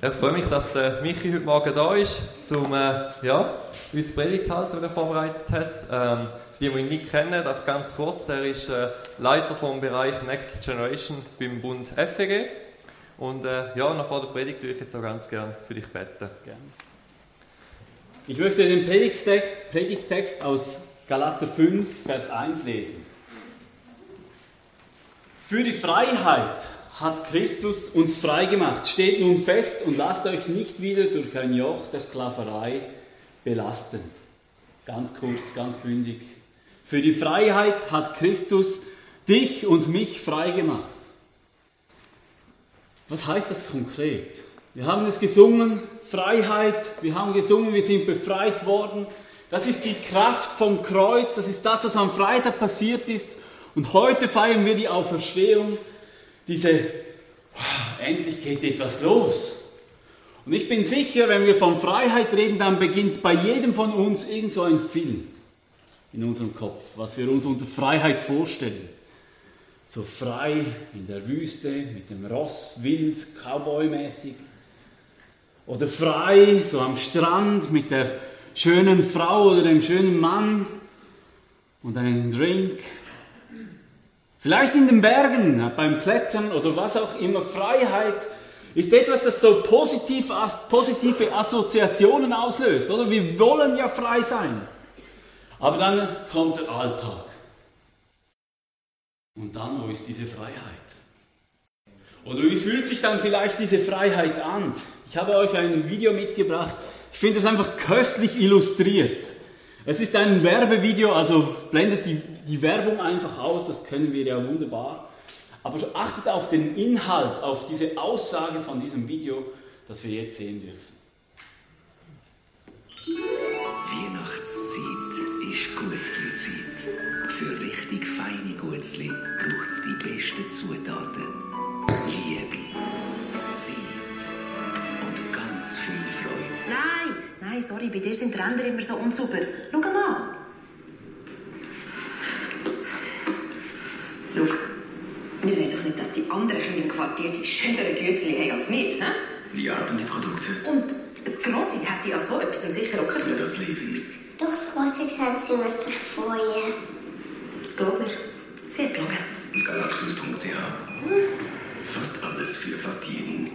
Ich freue mich, dass der Michi heute Morgen da ist, um uns Predigt halten, die er vorbereitet hat. Für die ihn nicht kennen, einfach ganz kurz, er ist Leiter vom Bereich Next Generation beim Bund FEG. Und noch vor der Predigt würde ich jetzt auch ganz gerne für dich beten. Gerne. Ich möchte den Predigttext aus Galater 5, Vers 1 lesen. Für die Freiheit hat Christus uns frei gemacht. Steht nun fest und lasst euch nicht wieder durch ein Joch der Sklaverei belasten. Ganz kurz, ganz bündig. Für die Freiheit hat Christus dich und mich frei gemacht. Was heißt das konkret? Wir haben es gesungen, Freiheit, wir haben gesungen, wir sind befreit worden. Das ist die Kraft vom Kreuz, das ist das, was am Freitag passiert ist. Und heute feiern wir die Auferstehung. Endlich geht etwas los. Und ich bin sicher, wenn wir von Freiheit reden, dann beginnt bei jedem von uns irgend so ein Film in unserem Kopf, was wir uns unter Freiheit vorstellen. So frei in der Wüste, mit dem Ross, wild, Cowboy-mäßig. Oder frei, so am Strand, mit der schönen Frau oder dem schönen Mann und einem Drink. Vielleicht in den Bergen, beim Klettern oder was auch immer. Freiheit ist etwas, das so positive Assoziationen auslöst. Oder? Wir wollen ja frei sein. Aber dann kommt der Alltag. Und dann, wo ist diese Freiheit? Oder wie fühlt sich dann vielleicht diese Freiheit an? Ich habe euch ein Video mitgebracht. Ich finde es einfach köstlich illustriert. Es ist ein Werbevideo, also blendet die Werbung einfach aus, das können wir ja wunderbar. Aber achtet auf den Inhalt, auf diese Aussage von diesem Video, das wir jetzt sehen dürfen. Weihnachtszeit ist Gutzli-Zeit. Für richtig feine Gutzli braucht es die besten Zutaten. Liebe, Zeit und ganz viel Freude. Nein, sorry, bei dir sind die Ränder immer so unsauber. Schau mal. Schau, wir wollen doch nicht, dass die anderen Kinder im Quartier die schöneren Gützli haben als wir, hä? Wie haben die Produkte? Und das Grossi hätte ja so etwas sicher auch Ja, das liebe ich. Doch, das Grosse gesagt, sie wird sich freuen. Glaub mir, sehr gelogen. Galaxus.ch. Fast alles für fast jeden.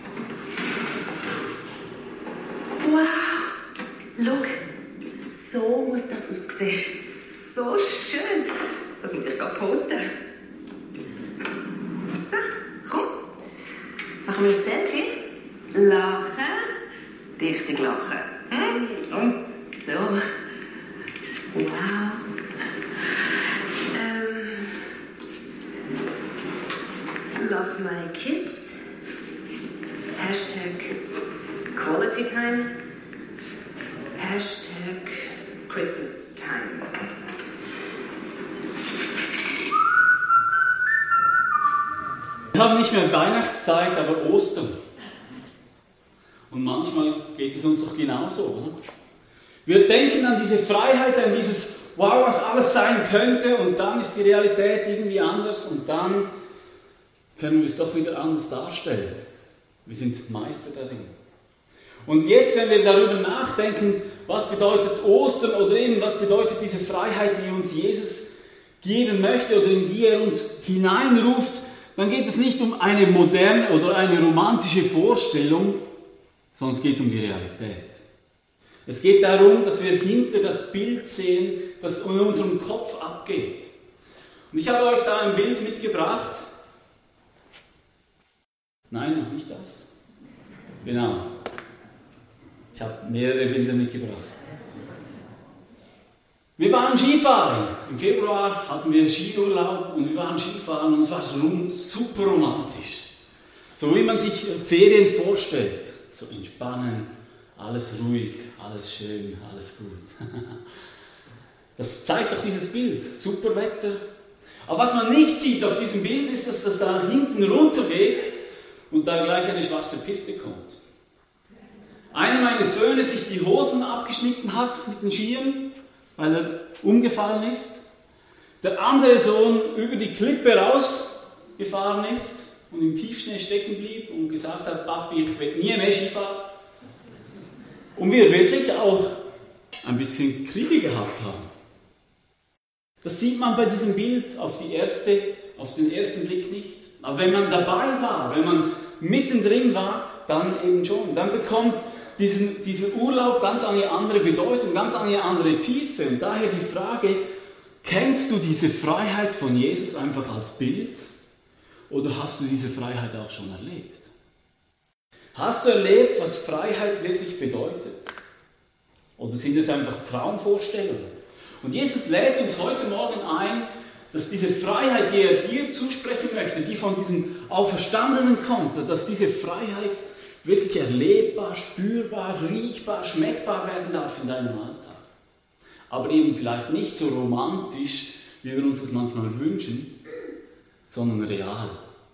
Wow! Schau, so muss das aussehen. So schön. Das muss ich gerade posten. So, komm. Machen wir ein Selfie. Lachen. Richtig lachen. Komm. So. Wow. Love my kids. Hashtag Quality Time. Hashtag Christmas Time. Wir haben nicht mehr Weihnachtszeit, aber Ostern. Und manchmal geht es uns doch genauso, oder? Wir denken an diese Freiheit, an dieses Wow, was alles sein könnte, und dann ist die Realität irgendwie anders und dann können wir es doch wieder anders darstellen. Wir sind Meister darin. Und jetzt, wenn wir darüber nachdenken, was bedeutet Ostern oder eben was bedeutet diese Freiheit, die uns Jesus geben möchte oder in die er uns hineinruft, dann geht es nicht um eine moderne oder eine romantische Vorstellung, sondern es geht um die Realität. Es geht darum, dass wir hinter das Bild sehen, das in unserem Kopf abgeht. Und ich habe euch da ein Bild mitgebracht. Nein, noch nicht das. Genau. Ich habe mehrere Bilder mitgebracht. Wir waren Skifahren. Im Februar hatten wir Skiurlaub und wir waren Skifahren und es war super romantisch. So wie man sich Ferien vorstellt. So entspannen, alles ruhig, alles schön, alles gut. Das zeigt doch dieses Bild. Super Wetter. Aber was man nicht sieht auf diesem Bild ist, dass das da hinten runter geht und da gleich eine schwarze Piste kommt. Einer meiner Söhne sich die Hosen abgeschnitten hat mit den Skiern, weil er umgefallen ist. Der andere Sohn über die Klippe rausgefahren ist und im Tiefschnee stecken blieb und gesagt hat, Papi, ich will nie mehr Skifahren. Und wir wirklich auch ein bisschen Kriege gehabt haben. Das sieht man bei diesem Bild auf den ersten Blick nicht. Aber wenn man dabei war, wenn man mittendrin war, dann eben schon. Dann bekommt dieser Urlaub ganz eine andere Bedeutung, ganz eine andere Tiefe. Und daher die Frage, kennst du diese Freiheit von Jesus einfach als Bild? Oder hast du diese Freiheit auch schon erlebt? Hast du erlebt, was Freiheit wirklich bedeutet? Oder sind es einfach Traumvorstellungen? Und Jesus lädt uns heute Morgen ein, dass diese Freiheit, die er dir zusprechen möchte, die von diesem Auferstandenen kommt, dass diese Freiheit wirklich erlebbar, spürbar, riechbar, schmeckbar werden darf in deinem Alltag. Aber eben vielleicht nicht so romantisch, wie wir uns das manchmal wünschen, sondern real,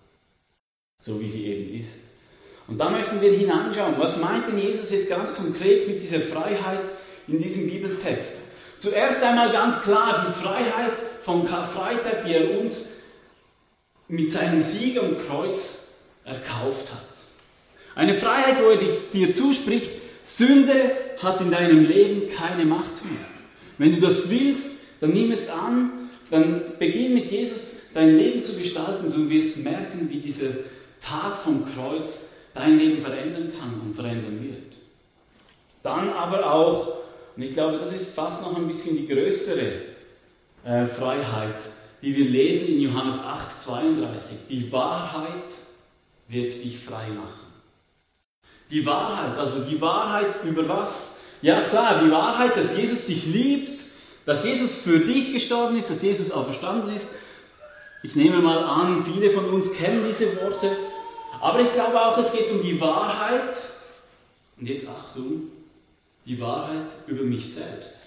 so wie sie eben ist. Und da möchten wir hineinschauen. Was meint denn Jesus jetzt ganz konkret mit dieser Freiheit in diesem Bibeltext? Zuerst einmal ganz klar die Freiheit vom Karfreitag, die er uns mit seinem Sieg am Kreuz erkauft hat. Eine Freiheit, wo er dir zuspricht, Sünde hat in deinem Leben keine Macht mehr. Wenn du das willst, dann nimm es an, dann beginn mit Jesus dein Leben zu gestalten und du wirst merken, wie diese Tat vom Kreuz dein Leben verändern kann und verändern wird. Dann aber auch, und ich glaube, das ist fast noch ein bisschen die größere Freiheit, die wir lesen in Johannes 8,32. Die Wahrheit wird dich frei machen. Die Wahrheit, also die Wahrheit über was? Ja klar, die Wahrheit, dass Jesus dich liebt, dass Jesus für dich gestorben ist, dass Jesus auferstanden ist. Ich nehme mal an, viele von uns kennen diese Worte. Aber ich glaube auch, es geht um die Wahrheit, und jetzt Achtung, die Wahrheit über mich selbst.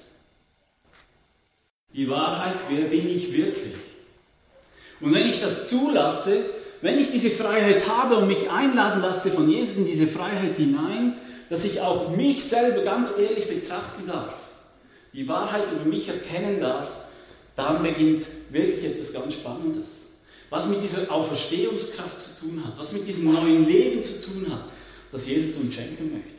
Die Wahrheit, wer bin ich wirklich? Und wenn ich das zulasse, wenn ich diese Freiheit habe und mich einladen lasse von Jesus in diese Freiheit hinein, dass ich auch mich selber ganz ehrlich betrachten darf, die Wahrheit über mich erkennen darf, dann beginnt wirklich etwas ganz Spannendes. Was mit dieser Auferstehungskraft zu tun hat, was mit diesem neuen Leben zu tun hat, das Jesus uns schenken möchte.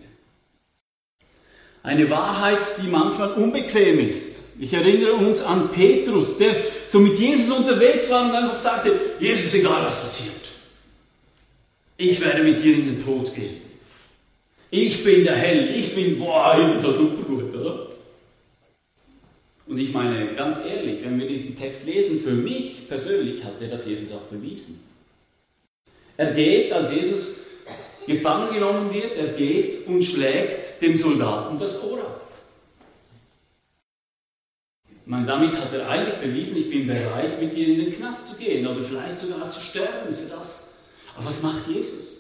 Eine Wahrheit, die manchmal unbequem ist. Ich erinnere uns an Petrus, der so mit Jesus unterwegs war und einfach sagte, Jesus, egal was passiert, ich werde mit dir in den Tod gehen. Ich bin der Held, ich bin so super gut, oder? Und ich meine, ganz ehrlich, wenn wir diesen Text lesen, für mich persönlich hat er das Jesus auch bewiesen. Er geht, als Jesus gefangen genommen wird, er geht und schlägt dem Soldaten das Ohr ab. Ich meine, damit hat er eigentlich bewiesen, ich bin bereit, mit dir in den Knast zu gehen oder vielleicht sogar zu sterben für das. Aber was macht Jesus?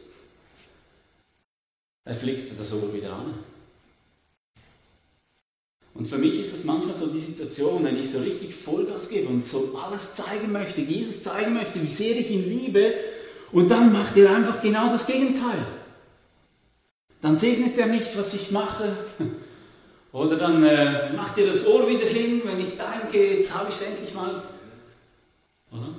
Er flickt das Ohr wieder an. Und für mich ist das manchmal so die Situation, wenn ich so richtig Vollgas gebe und so alles zeigen möchte, Jesus zeigen möchte, wie sehr ich ihn liebe, und dann macht er einfach genau das Gegenteil. Dann segnet er nicht, was ich mache, oder dann macht er das Ohr wieder hin, wenn ich dahin gehe, jetzt habe ich es endlich mal. Oder?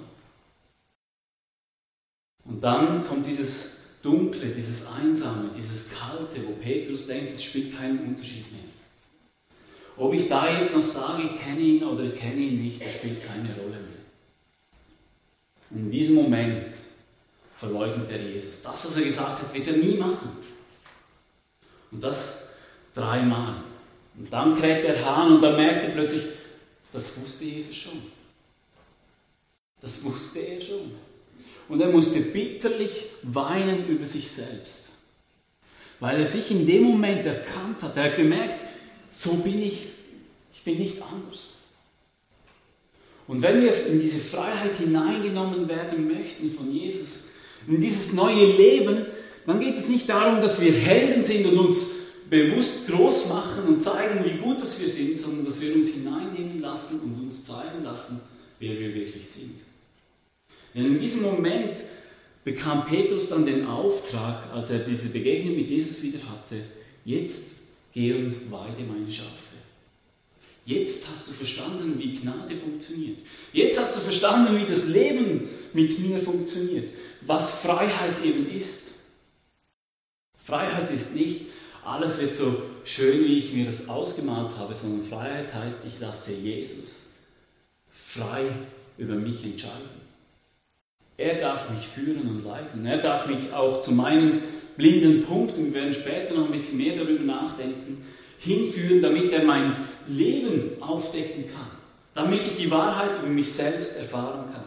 Und dann kommt dieses Dunkle, dieses Einsame, dieses Kalte, wo Petrus denkt, es spielt keinen Unterschied mehr. Ob ich da jetzt noch sage, ich kenne ihn oder ich kenne ihn nicht, das spielt keine Rolle mehr. Und in diesem Moment verleugnet er Jesus. Das, was er gesagt hat, wird er nie machen. Und das 3-mal. Und dann kräht der Hahn und dann merkt er plötzlich, das wusste Jesus schon. Das wusste er schon. Und er musste bitterlich weinen über sich selbst. Weil er sich in dem Moment erkannt hat. Er hat gemerkt, so bin ich bin nicht anders. Und wenn wir in diese Freiheit hineingenommen werden möchten von Jesus, in dieses neue Leben, dann geht es nicht darum, dass wir Helden sind und uns bewusst groß machen und zeigen, wie gut das wir sind, sondern dass wir uns hineinnehmen lassen und uns zeigen lassen, wer wir wirklich sind. Denn in diesem Moment bekam Petrus dann den Auftrag, als er diese Begegnung mit Jesus wieder hatte, jetzt geh und weide meine Schafe. Jetzt hast du verstanden, wie Gnade funktioniert. Jetzt hast du verstanden, wie das Leben mit mir funktioniert. Was Freiheit eben ist. Freiheit ist nicht, alles wird so schön, wie ich mir das ausgemalt habe, sondern Freiheit heißt, ich lasse Jesus frei über mich entscheiden. Er darf mich führen und leiten. Er darf mich auch zu meinen blinden Punkten, wir werden später noch ein bisschen mehr darüber nachdenken, hinführen, damit er mein Leben aufdecken kann. Damit ich die Wahrheit über mich selbst erfahren kann.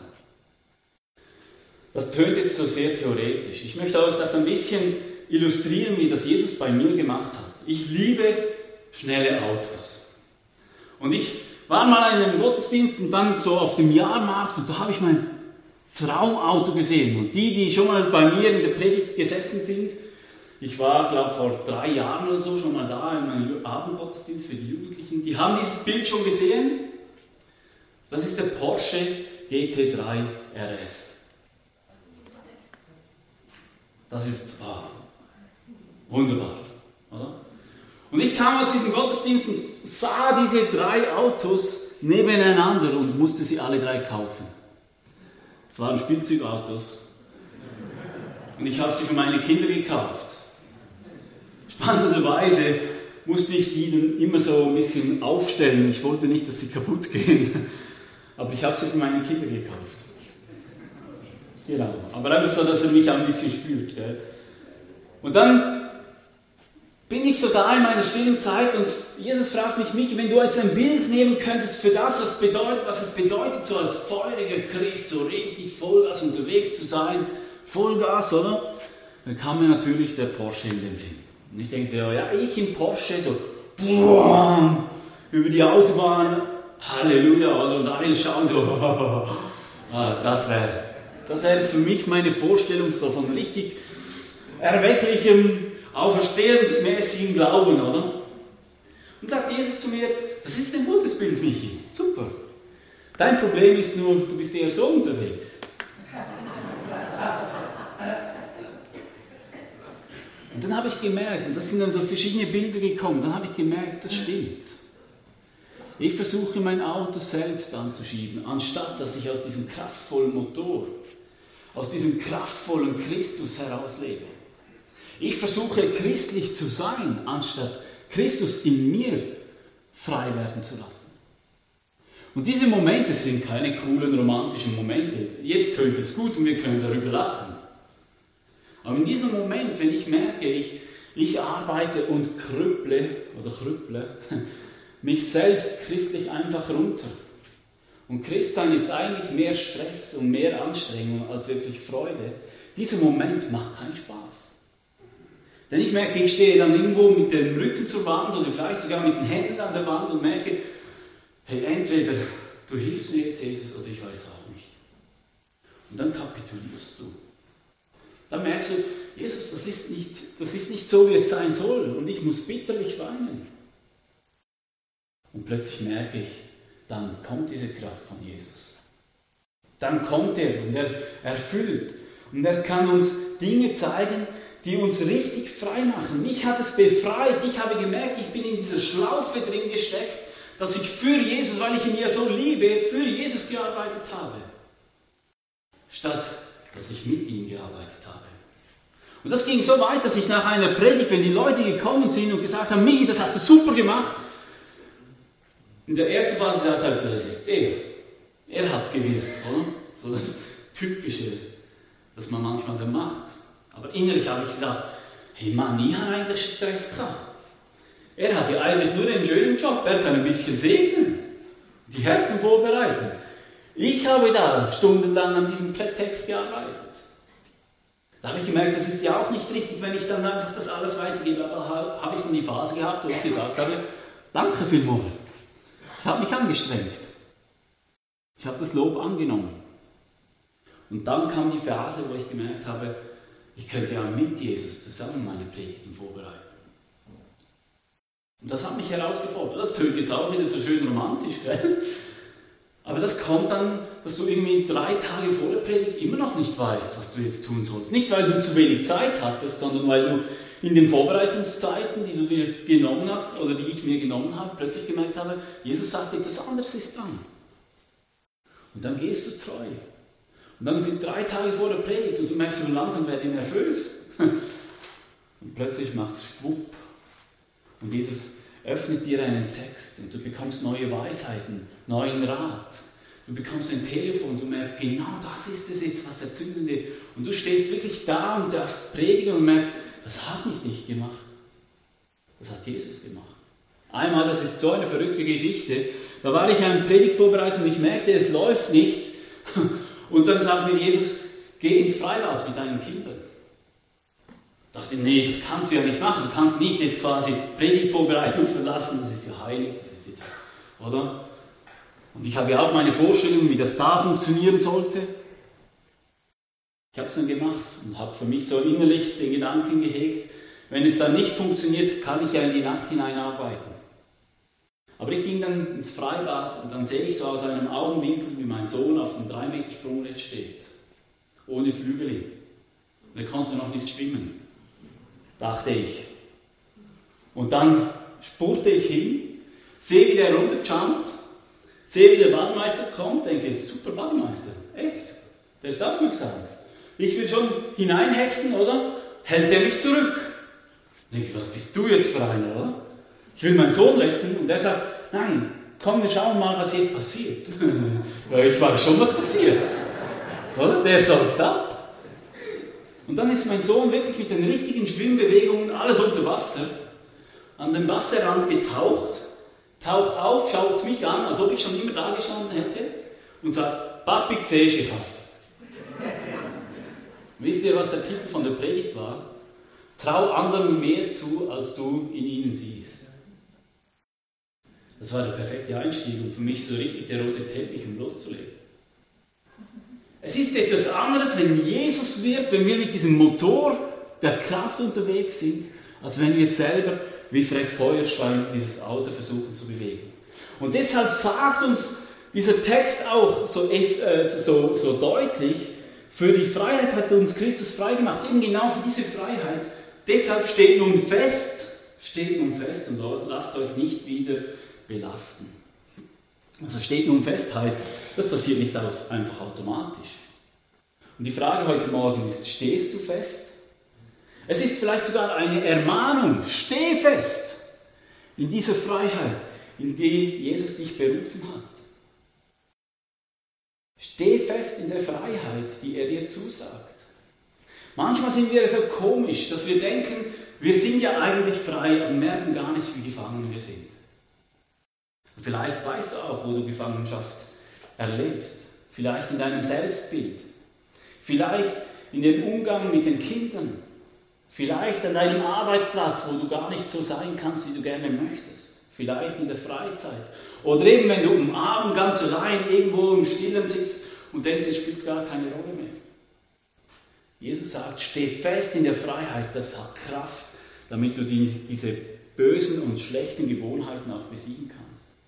Das tönt jetzt so sehr theoretisch. Ich möchte euch das ein bisschen illustrieren, wie das Jesus bei mir gemacht hat. Ich liebe schnelle Autos. Und ich war mal in einem Gottesdienst und dann so auf dem Jahrmarkt und da habe ich mein Traumauto gesehen. Und die schon mal bei mir in der Predigt gesessen sind, ich war, glaube vor 3 Jahren oder so schon mal da in meinem Abendgottesdienst für die Jugendlichen, die haben dieses Bild schon gesehen. Das ist der Porsche GT3 RS. Das ist wunderbar, oder? Und ich kam aus diesem Gottesdienst und sah diese 3 Autos nebeneinander und musste sie alle 3 kaufen. Es waren Spielzeugautos. Und ich habe sie für meine Kinder gekauft. Spannenderweise musste ich die dann immer so ein bisschen aufstellen. Ich wollte nicht, dass sie kaputt gehen. Aber ich habe sie für meine Kinder gekauft. Genau. Aber einfach so, dass er mich auch ein bisschen spürt. Gell? Und dann bin ich so da in meiner stillen Zeit und Jesus fragt mich, Michi, wenn du jetzt ein Bild nehmen könntest für das, was es bedeutet, so als feuriger Christ, so richtig Vollgas unterwegs zu sein, Vollgas, oder? Dann kam mir natürlich der Porsche in den Sinn. Und ich denke so, ja, ich im Porsche, so boom, über die Autobahn, Halleluja, oder? Und alle schauen so, das wäre jetzt für mich meine Vorstellung so von richtig erwecklichem, auferstehensmäßigen Glauben, oder? Und sagt Jesus zu mir, das ist ein gutes Bild, Michi, super. Dein Problem ist nur, du bist eher so unterwegs. Und dann habe ich gemerkt, und das sind dann so verschiedene Bilder gekommen, dann habe ich gemerkt, das stimmt. Ich versuche mein Auto selbst anzuschieben, anstatt dass ich aus diesem kraftvollen Motor, aus diesem kraftvollen Christus herauslebe. Ich versuche christlich zu sein, anstatt Christus in mir frei werden zu lassen. Und diese Momente sind keine coolen, romantischen Momente. Jetzt tönt es gut und wir können darüber lachen. Aber in diesem Moment, wenn ich merke, ich arbeite und krüpple mich selbst christlich einfach runter. Und Christsein ist eigentlich mehr Stress und mehr Anstrengung als wirklich Freude. Dieser Moment macht keinen Spaß. Denn ich merke, ich stehe dann irgendwo mit dem Rücken zur Wand oder vielleicht sogar mit den Händen an der Wand und merke, hey, entweder du hilfst mir jetzt, Jesus, oder ich weiß auch nicht. Und dann kapitulierst du. Dann merkst du, Jesus, das ist nicht so, wie es sein soll und ich muss bitterlich weinen. Und plötzlich merke ich, dann kommt diese Kraft von Jesus. Dann kommt er und er erfüllt und er kann uns Dinge zeigen, die uns richtig frei machen. Mich hat es befreit. Ich habe gemerkt, ich bin in dieser Schlaufe drin gesteckt, dass ich für Jesus, weil ich ihn ja so liebe, für Jesus gearbeitet habe. Statt, dass ich mit ihm gearbeitet habe. Und das ging so weit, dass ich nach einer Predigt, wenn die Leute gekommen sind und gesagt haben, Michi, das hast du super gemacht, in der ersten Phase gesagt habe, das ist er. Er hat es gewirkt, oder? So das Typische, das man manchmal dann macht. Aber innerlich habe ich gedacht, hey Mann, ich habe eigentlich Stress gehabt. Er hat ja eigentlich nur einen schönen Job, er kann ein bisschen segnen, die Herzen vorbereiten. Ich habe da stundenlang an diesem Text gearbeitet. Da habe ich gemerkt, das ist ja auch nicht richtig, wenn ich dann einfach das alles weitergebe. Aber habe ich dann die Phase gehabt, wo ich gesagt habe, danke vielmals. Ich habe mich angestrengt. Ich habe das Lob angenommen. Und dann kam die Phase, wo ich gemerkt habe, ich könnte ja mit Jesus zusammen meine Predigten vorbereiten. Und das hat mich herausgefordert. Das tönt jetzt auch wieder so schön romantisch, gell? Aber das kommt dann, dass du irgendwie 3 Tage vor der Predigt immer noch nicht weißt, was du jetzt tun sollst. Nicht, weil du zu wenig Zeit hattest, sondern weil du in den Vorbereitungszeiten, die du dir genommen hast, oder die ich mir genommen habe, plötzlich gemerkt habe, Jesus sagt, etwas anderes ist dran. Und dann gehst du treu. Und dann sind 3 Tage vor der Predigt und du merkst, so langsam werde ich nervös. Und plötzlich macht es schwupp. Und Jesus öffnet dir einen Text und du bekommst neue Weisheiten, neuen Rat. Du bekommst ein Telefon und du merkst, genau das ist es jetzt, was Erzündende. Und du stehst wirklich da und darfst predigen und merkst, das habe ich nicht gemacht. Das hat Jesus gemacht. Einmal, das ist so eine verrückte Geschichte, da war ich eine Predigt vorbereitet und ich merkte, es läuft nicht. Und dann sagt mir Jesus, geh ins Freibad mit deinen Kindern. Ich dachte, nee, das kannst du ja nicht machen. Du kannst nicht jetzt quasi Predigtvorbereitung verlassen, das ist ja heilig, das ist nicht, oder? Und ich habe ja auch meine Vorstellung, wie das da funktionieren sollte. Ich habe es dann gemacht und habe für mich so innerlich den Gedanken gehegt, wenn es dann nicht funktioniert, kann ich ja in die Nacht hineinarbeiten. Aber ich ging dann ins Freibad und dann sehe ich so aus einem Augenwinkel, wie mein Sohn auf dem 3-Meter-Sprungbrett steht. Ohne Flügel. Und er konnte noch nicht schwimmen, dachte ich. Und dann spurte ich hin, sehe, wie der runterjumpt, sehe, wie der Bademeister kommt, denke, super Bademeister, echt, der ist aufmerksam. Ich will schon hineinhechten, oder? Hält der mich zurück? Denke ich, was bist du jetzt für einer, oder? Ich will meinen Sohn retten und er sagt, nein, komm, wir schauen mal, was jetzt passiert. Ja, ich weiß schon, was passiert. Oder? Der säuft ab. Und dann ist mein Sohn wirklich mit den richtigen Schwimmbewegungen, alles unter Wasser, an den Wasserrand getaucht, taucht auf, schaut mich an, als ob ich schon immer da gestanden hätte und sagt, Papi, siehst du was? Wisst ihr, was der Titel von der Predigt war? Trau anderen mehr zu, als du in ihnen siehst. Das war der perfekte Einstieg und für mich so richtig der rote Teppich, um loszulegen. Es ist etwas anderes, wenn Jesus wirkt, wenn wir mit diesem Motor der Kraft unterwegs sind, als wenn wir selber wie Fred Feuerstein dieses Auto versuchen zu bewegen. Und deshalb sagt uns dieser Text auch so deutlich, für die Freiheit hat uns Christus freigemacht, eben genau für diese Freiheit. Deshalb steht nun fest und lasst euch nicht wieder belasten. Also steht nun fest heißt, das passiert nicht einfach automatisch. Und die Frage heute Morgen ist, stehst du fest? Es ist vielleicht sogar eine Ermahnung, steh fest in dieser Freiheit, in die Jesus dich berufen hat. Steh fest in der Freiheit, die er dir zusagt. Manchmal sind wir so komisch, dass wir denken, wir sind ja eigentlich frei und merken gar nicht, wie gefangen wir sind. Und vielleicht weißt du auch, wo du Gefangenschaft erlebst. Vielleicht in deinem Selbstbild. Vielleicht in dem Umgang mit den Kindern. Vielleicht an deinem Arbeitsplatz, wo du gar nicht so sein kannst, wie du gerne möchtest. Vielleicht in der Freizeit. Oder eben, wenn du am Abend ganz allein irgendwo im Stillen sitzt und denkst, es spielt gar keine Rolle mehr. Jesus sagt, steh fest in der Freiheit, das hat Kraft, damit du diese bösen und schlechten Gewohnheiten auch besiegen kannst.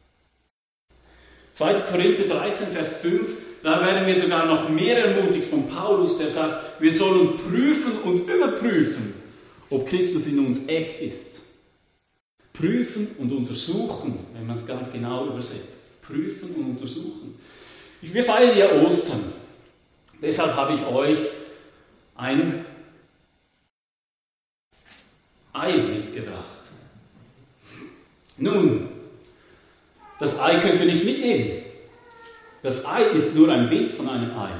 2. Korinther 13, Vers 5, da werden wir sogar noch mehr ermutigt von Paulus, der sagt, wir sollen prüfen und überprüfen, ob Christus in uns echt ist. Prüfen und untersuchen, wenn man es ganz genau übersetzt. Prüfen und untersuchen. Wir feiern ja Ostern. Deshalb habe ich euch ein Ei mitgebracht. Nun, das Ei könnt ihr nicht mitnehmen. Das Ei ist nur ein Bild von einem Ei.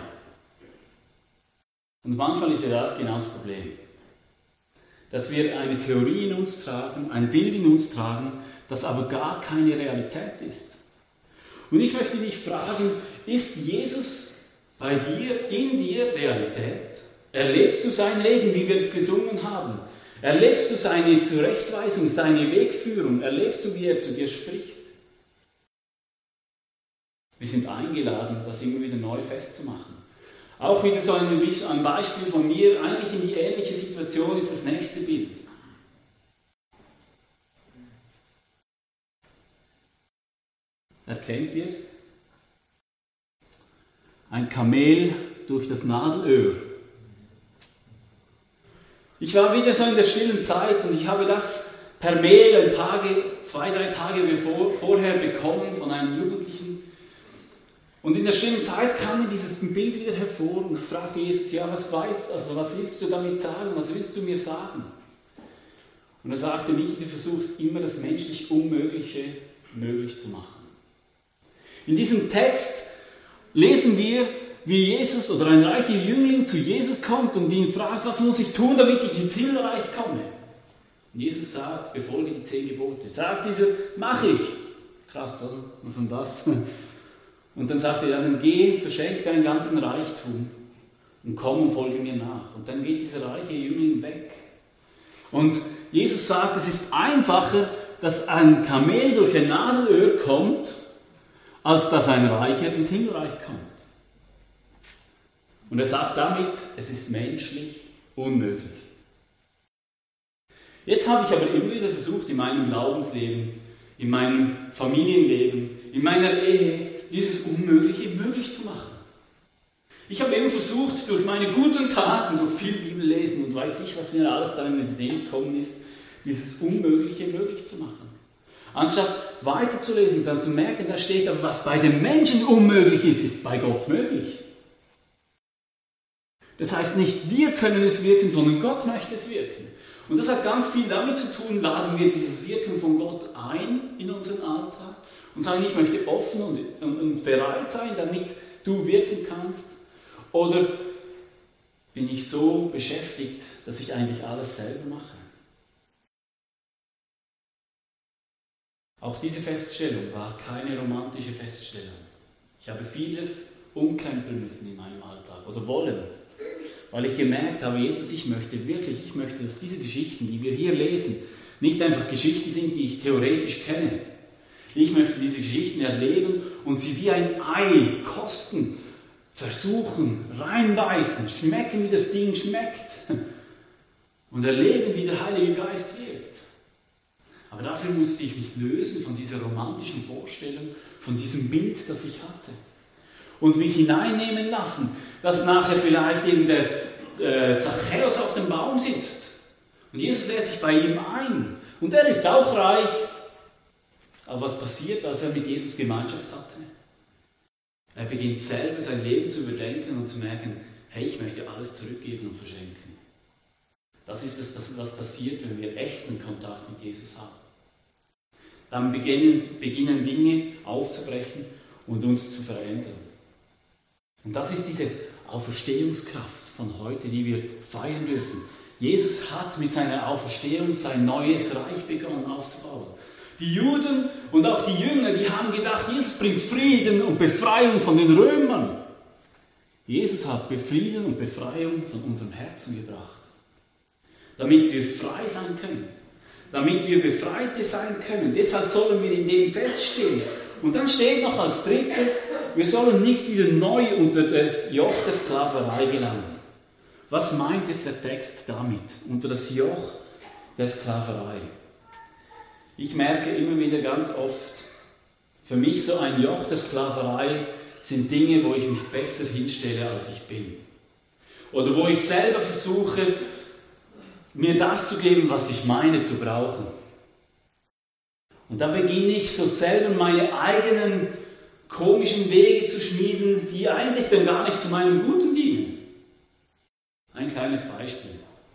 Und manchmal ist ja das genau das Problem. Dass wir eine Theorie in uns tragen, ein Bild in uns tragen, das aber gar keine Realität ist. Und ich möchte dich fragen, ist Jesus bei dir, in dir Realität? Erlebst du sein Leben, wie wir es gesungen haben? Erlebst du seine Zurechtweisung, seine Wegführung? Erlebst du, wie er zu dir spricht? Wir sind eingeladen, das immer wieder neu festzumachen. Auch wieder so ein Beispiel von mir, eigentlich in die ähnliche Situation ist das nächste Bild. Erkennt ihr es? Ein Kamel durch das Nadelöhr. Ich war wieder so in der stillen Zeit und ich habe das per Mail 2-3 Tage vorher bekommen von einem Jugendlichen. Und in der stillen Zeit kam mir dieses Bild wieder hervor und fragte Jesus, ja, was willst du damit sagen? Was willst du mir sagen? Und er sagte, Michi, du versuchst immer das menschlich Unmögliche möglich zu machen. In diesem Text lesen wir, wie Jesus oder ein reicher Jüngling zu Jesus kommt und ihn fragt, was muss ich tun, damit ich ins Himmelreich komme? Und Jesus sagt, befolge die 10 Gebote. Sagt dieser, mach ich. Krass, oder? Nur schon das. Und dann sagt er, ja, dann geh, verschenk deinen ganzen Reichtum und komm und folge mir nach. Und dann geht dieser reiche Jüngling weg. Und Jesus sagt, es ist einfacher, dass ein Kamel durch ein Nadelöhr kommt, als dass ein Reicher ins Himmelreich kommt. Und er sagt damit, es ist menschlich unmöglich. Jetzt habe ich aber immer wieder versucht, in meinem Glaubensleben, in meinem Familienleben, in meiner Ehe, dieses Unmögliche möglich zu machen. Ich habe eben versucht, durch meine guten Taten, durch viel Bibellesen und weiß ich, was mir alles da in den Sinn gekommen ist, dieses Unmögliche möglich zu machen. Anstatt weiterzulesen und dann zu merken, da steht aber, was bei den Menschen unmöglich ist, ist bei Gott möglich. Das heißt, nicht wir können es wirken, sondern Gott möchte es wirken. Und das hat ganz viel damit zu tun, laden wir dieses Wirken von Gott ein in unseren Alltag und sagen, ich möchte offen und bereit sein, damit du wirken kannst. Oder bin ich so beschäftigt, dass ich eigentlich alles selber mache? Auch diese Feststellung war keine romantische Feststellung. Ich habe vieles umkrempeln müssen in meinem Alltag oder wollen, weil ich gemerkt habe, Jesus, ich möchte, dass diese Geschichten, die wir hier lesen, nicht einfach Geschichten sind, die ich theoretisch kenne. Ich möchte diese Geschichten erleben und sie wie ein Ei kosten, versuchen, reinbeißen, schmecken, wie das Ding schmeckt und erleben, wie der Heilige Geist wirkt. Aber dafür musste ich mich lösen von dieser romantischen Vorstellung, von diesem Bild, das ich hatte. Und mich hineinnehmen lassen, dass nachher vielleicht eben der Zachäus auf dem Baum sitzt. Und Jesus lädt sich bei ihm ein. Und er ist auch reich. Aber was passiert, als er mit Jesus Gemeinschaft hatte? Er beginnt selber sein Leben zu überdenken und zu merken, hey, ich möchte alles zurückgeben und verschenken. Das ist es, was passiert, wenn wir echten Kontakt mit Jesus haben. Dann beginnen Dinge aufzubrechen und uns zu verändern. Und das ist diese Auferstehungskraft von heute, die wir feiern dürfen. Jesus hat mit seiner Auferstehung sein neues Reich begonnen aufzubauen. Die Juden und auch die Jünger, die haben gedacht, Jesus bringt Frieden und Befreiung von den Römern. Jesus hat Frieden und Befreiung von unserem Herzen gebracht. Damit wir frei sein können. Damit wir Befreite sein können. Deshalb sollen wir in dem feststehen. Und dann steht noch als drittes, wir sollen nicht wieder neu unter das Joch der Sklaverei gelangen. Was meint jetzt der Text damit? Unter das Joch der Sklaverei. Ich merke immer wieder ganz oft, für mich so ein Joch der Sklaverei sind Dinge, wo ich mich besser hinstelle, als ich bin. Oder wo ich selber versuche, mir das zu geben, was ich meine zu brauchen. Und dann beginne ich so selber meine eigenen komischen Wege zu schmieden, die eigentlich dann gar nicht zu meinem Guten dienen. Ein kleines Beispiel.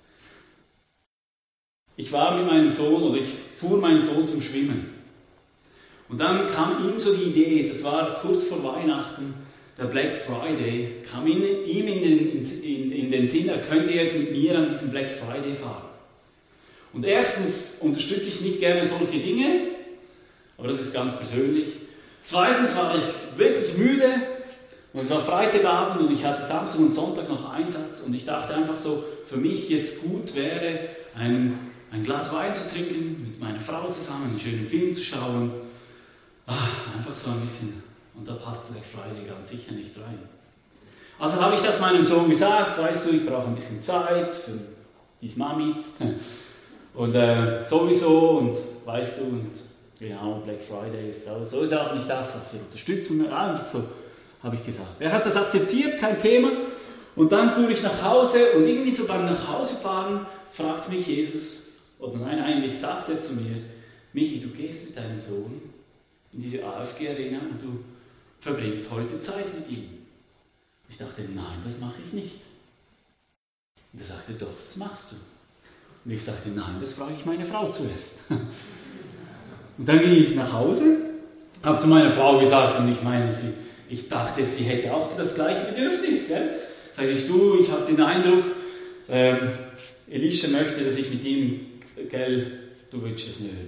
Ich war mit meinem Sohn, oder ich fuhr meinen Sohn zum Schwimmen. Und dann kam ihm so die Idee, das war kurz vor Weihnachten, der Black Friday, kam ihm in den Sinn, er könnte jetzt mit mir an diesem Black Friday fahren. Und erstens unterstütze ich nicht gerne solche Dinge, aber das ist ganz persönlich. Zweitens war ich wirklich müde und es war Freitagabend und ich hatte Samstag und Sonntag noch Einsatz und ich dachte einfach so, für mich jetzt gut wäre, ein Glas Wein zu trinken, mit meiner Frau zusammen, einen schönen Film zu schauen. Einfach so ein bisschen. Und da passt Black Friday ganz sicher nicht rein. Also habe ich das meinem Sohn gesagt, weißt du, ich brauche ein bisschen Zeit für die Mami. Und sowieso, und weißt du, und genau, Black Friday ist so ist auch nicht das, was wir unterstützen. Einfach so, habe ich gesagt. Er hat das akzeptiert, kein Thema. Und dann fuhr ich nach Hause und irgendwie so beim Nachhausefahren fragt mich Jesus, oder nein, eigentlich sagt er zu mir, Michi, du gehst mit deinem Sohn in diese AFG-Arena und du verbringst heute Zeit mit ihm. Ich dachte, nein, das mache ich nicht. Und er sagte, doch, das machst du. Und ich sagte, nein, das frage ich meine Frau zuerst. Und dann ging ich nach Hause, habe zu meiner Frau gesagt, und ich dachte, sie hätte auch das gleiche Bedürfnis. Gell? Sag ich, ich habe den Eindruck, Elisha möchte, dass ich mit ihm, gell, du willst es nicht.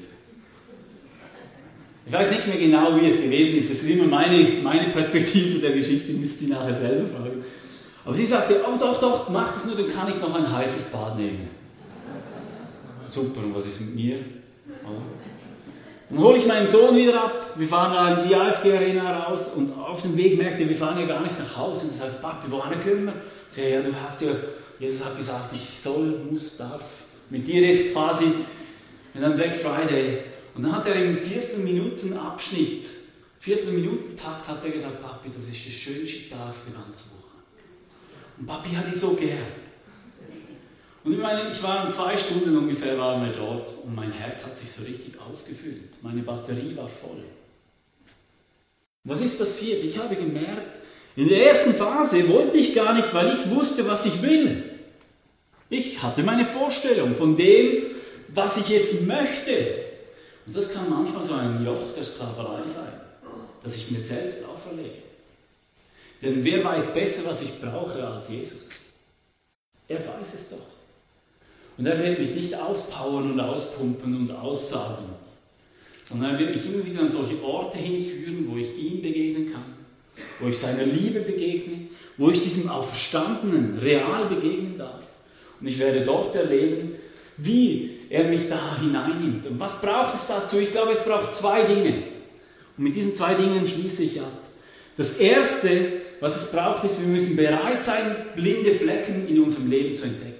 Ich weiß nicht mehr genau, wie es gewesen ist. Das ist immer meine Perspektive der Geschichte, müsst ihr nachher selber fragen. Aber sie sagte, oh doch, mach das nur, dann kann ich noch ein heißes Bad nehmen. Super, und was ist mit mir? Dann hole ich meinen Sohn wieder ab, wir fahren da in die AFG-Arena raus und auf dem Weg merkte er, wir fahren ja gar nicht nach Hause. Und er sagt, Papi, wohin können wir? Ich sage, ja, du hast ja, Jesus hat gesagt, ich soll, muss, darf mit dir jetzt quasi in einem Black Friday. Und dann hat er im Viertelminuten-Abschnitt, Viertelminuten-Takt hat er gesagt, Papi, das ist der schönste Tag der ganzen Woche. Und Papi hat ihn so gern. Und ich war 2 Stunden ungefähr waren wir dort und mein Herz hat sich so richtig aufgefüllt. Meine Batterie war voll. Was ist passiert? Ich habe gemerkt, in der ersten Phase wollte ich gar nicht, weil ich wusste, was ich will. Ich hatte meine Vorstellung von dem, was ich jetzt möchte. Und das kann manchmal so ein Joch der Sklaverei sein, das ich mir selbst auferlege. Denn wer weiß besser, was ich brauche als Jesus? Er weiß es doch. Und er wird mich nicht auspowern und auspumpen und aussagen, sondern er wird mich immer wieder an solche Orte hinführen, wo ich ihm begegnen kann, wo ich seiner Liebe begegne, wo ich diesem Auferstandenen real begegnen darf. Und ich werde dort erleben, wie er mich da hineinnimmt. Und was braucht es dazu? Ich glaube, es braucht 2 Dinge. Und mit diesen 2 Dingen schließe ich ab. Das Erste, was es braucht, ist, wir müssen bereit sein, blinde Flecken in unserem Leben zu entdecken.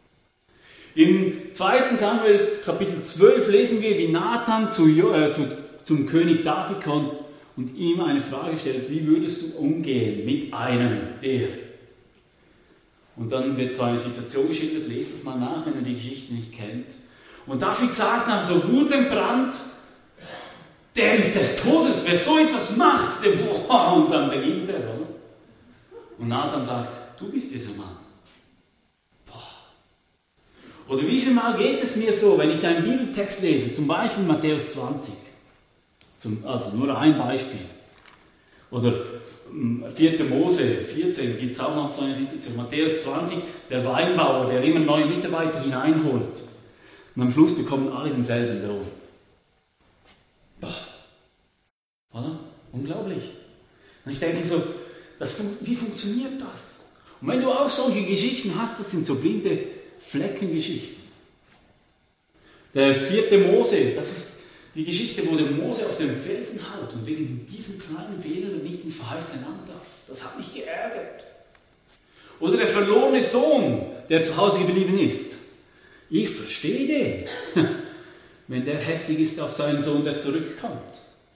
Im 2. Samuel Kapitel 12 lesen wir, wie Nathan zum König David kommt und ihm eine Frage stellt, wie würdest du umgehen mit einem der? Und dann wird so eine Situation geschildert, lest das mal nach, wenn ihr die Geschichte nicht kennt. Und David sagt dann so wutentbrannt, der ist des Todes, wer so etwas macht, der boah, und dann beginnt er. Oder? Und Nathan sagt, du bist dieser Mann. Oder wie viel Mal geht es mir so, wenn ich einen Bibeltext lese, zum Beispiel Matthäus 20, also nur ein Beispiel, oder 4. Mose 14 gibt es auch noch so eine Situation, Matthäus 20, der Weinbauer, der immer neue Mitarbeiter hineinholt und am Schluss bekommen alle denselben Lohn. Oder? Unglaublich. Und ich denke so, wie funktioniert das? Und wenn du auch solche Geschichten hast, das sind so blinde Fleckengeschichten. Der 4. Mose, das ist die Geschichte, wo der Mose auf den Felsen haut und wegen diesen kleinen Fehlern nicht ins verheißene Land darf. Das hat mich geärgert. Oder der verlorene Sohn, der zu Hause geblieben ist. Ich verstehe den, wenn der hässig ist auf seinen Sohn, der zurückkommt.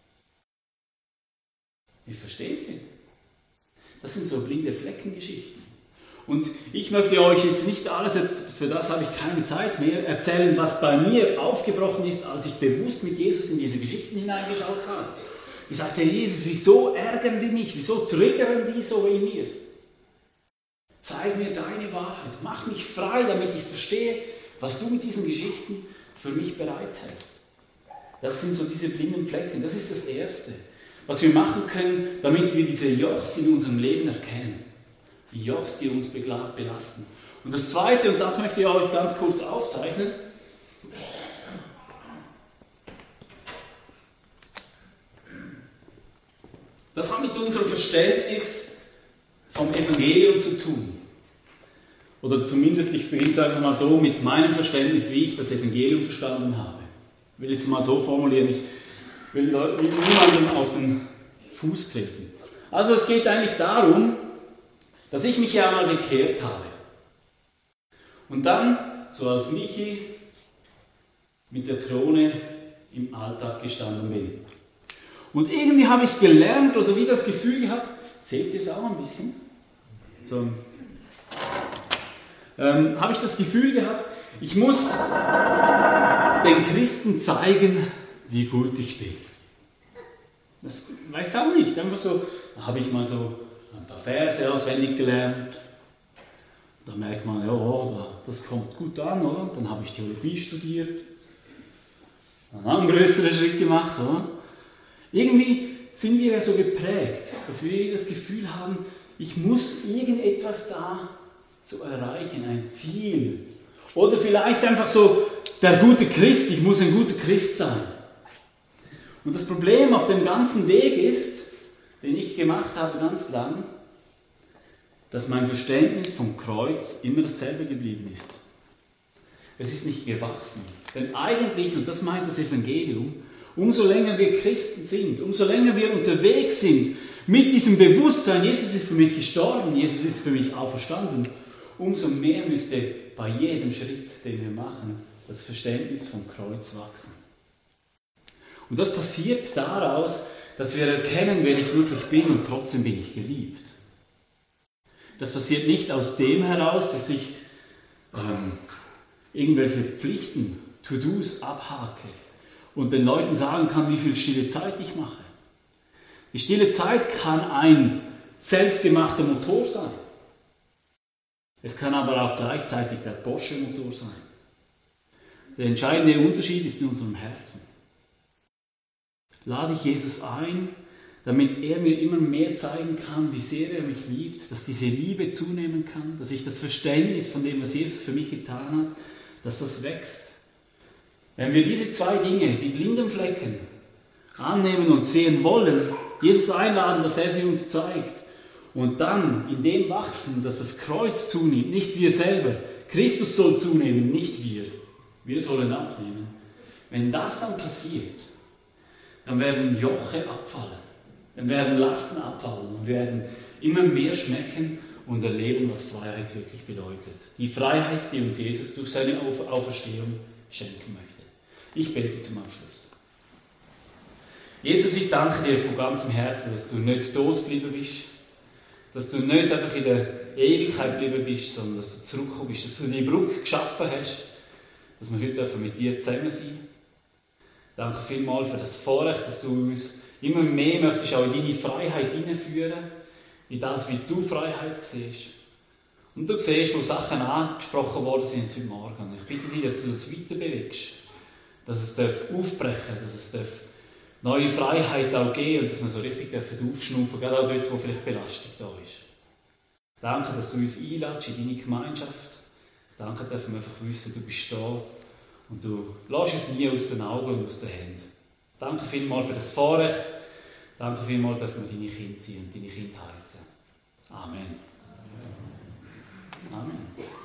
Ich verstehe den. Das sind so blinde Fleckengeschichten. Und ich möchte euch jetzt nicht alles, für das habe ich keine Zeit mehr, erzählen, was bei mir aufgebrochen ist, als ich bewusst mit Jesus in diese Geschichten hineingeschaut habe. Ich sagte, Jesus, wieso ärgern die mich? Wieso triggern die so in mir? Zeig mir deine Wahrheit. Mach mich frei, damit ich verstehe, was du mit diesen Geschichten für mich bereithältst. Das sind so diese blinden Flecken. Das ist das Erste, was wir machen können, damit wir diese Jochs in unserem Leben erkennen. Die Jochs, die uns belasten. Und das Zweite, und das möchte ich euch ganz kurz aufzeichnen, das hat mit unserem Verständnis vom Evangelium zu tun. Oder zumindest, ich beginne es einfach mal so, mit meinem Verständnis, wie ich das Evangelium verstanden habe. Ich will jetzt mal so formulieren, ich will niemandem auf den Fuß treten. Also es geht eigentlich darum, dass ich mich ja einmal bekehrt habe. Und dann, so als Michi, mit der Krone im Alltag gestanden bin. Und irgendwie habe ich gelernt oder wie das Gefühl gehabt, seht ihr es auch ein bisschen? So, habe ich das Gefühl gehabt, ich muss den Christen zeigen, wie gut ich bin. Das weiß auch nicht, einfach so, Da habe ich mal so ein paar Verse auswendig gelernt. Da merkt man, ja, das kommt gut an, oder? Dann habe ich Theologie studiert. Dann einen größeren Schritt gemacht, oder? Irgendwie sind wir ja so geprägt, dass wir das Gefühl haben, ich muss irgendetwas da zu erreichen, ein Ziel. Oder vielleicht einfach so der gute Christ, ich muss ein guter Christ sein. Und das Problem auf dem ganzen Weg ist, den ich gemacht habe ganz lang, dass mein Verständnis vom Kreuz immer dasselbe geblieben ist. Es ist nicht gewachsen. Denn eigentlich, und das meint das Evangelium, umso länger wir Christen sind, umso länger wir unterwegs sind mit diesem Bewusstsein, Jesus ist für mich gestorben, Jesus ist für mich auferstanden, umso mehr müsste bei jedem Schritt, den wir machen, das Verständnis vom Kreuz wachsen. Und das passiert daraus, dass wir erkennen, wer ich wirklich bin und trotzdem bin ich geliebt. Das passiert nicht aus dem heraus, dass ich irgendwelche Pflichten, To-Dos abhake und den Leuten sagen kann, wie viel stille Zeit ich mache. Die stille Zeit kann ein selbstgemachter Motor sein. Es kann aber auch gleichzeitig der Porsche-Motor sein. Der entscheidende Unterschied ist in unserem Herzen. Lade ich Jesus ein, damit er mir immer mehr zeigen kann, wie sehr er mich liebt, dass diese Liebe zunehmen kann, dass ich das Verständnis von dem, was Jesus für mich getan hat, dass das wächst. Wenn wir diese zwei Dinge, die blinden Flecken, annehmen und sehen wollen, Jesus einladen, dass er sie uns zeigt und dann in dem wachsen, dass das Kreuz zunimmt, nicht wir selber. Christus soll zunehmen, nicht wir. Wir sollen abnehmen. Wenn das dann passiert, dann werden Joche abfallen, dann werden Lasten abfallen und wir werden immer mehr schmecken und erleben, was Freiheit wirklich bedeutet. Die Freiheit, die uns Jesus durch seine Auferstehung schenken möchte. Ich bete zum Abschluss. Jesus, ich danke dir von ganzem Herzen, dass du nicht tot geblieben bist, dass du nicht einfach in der Ewigkeit geblieben bist, sondern dass du zurückgekommen bist, dass du die Brücke geschaffen hast, dass wir heute mit dir zusammen sein dürfen. Danke vielmals für das Vorrecht, dass du uns immer mehr möchtest auch in deine Freiheit hineinführen, in das, wie du Freiheit siehst. Und du siehst, wo Sachen angesprochen worden sind heute Morgen. Ich bitte dich, dass du das weiter bewegst, dass es aufbrechen darf, dass es neue Freiheit auch geben und dass wir so richtig aufschnaufen dürfen, gerade auch dort, wo vielleicht Belastung da ist. Danke, dass du uns einladest in deine Gemeinschaft. Danke, dass wir einfach wissen, du bist da und du lässt uns nie aus den Augen und aus den Händen. Danke vielmals für das Vorrecht. Danke vielmals, dass wir deine Kinder sein und deine Kinder heißen. Amen. Amen.